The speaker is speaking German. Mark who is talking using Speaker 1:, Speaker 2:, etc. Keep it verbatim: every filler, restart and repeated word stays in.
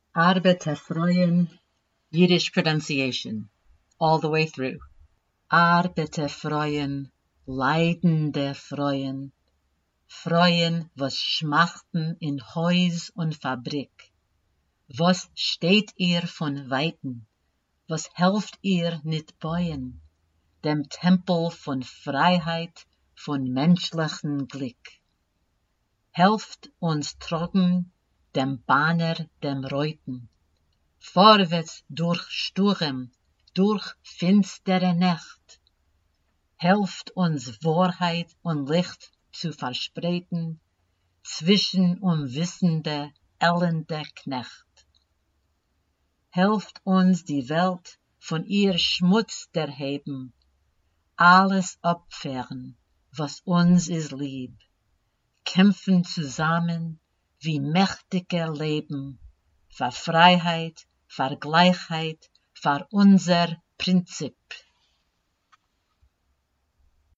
Speaker 1: Arbeite freuen, Yiddish pronunciation, all the way through. Arbeite freuen, Leidende freuen, freuen, was schmachten in Haus und Fabrik. Was steht ihr von Weiten, was helft ihr nicht bauen, dem Tempel von Freiheit, von menschlichen Glück. Helft uns tragen dem Banner dem Reuten, vorwärts durch Sturm, durch finstere Nacht. Helft uns Wahrheit und Licht zu verspreiten, zwischen unwissende, elende Knecht. Helft uns die Welt von ihr Schmutz erheben, alles opfern, was uns ist lieb, kämpfen zusammen, wie mächtige Leben, für Freiheit, für Gleichheit, für unser Prinzip.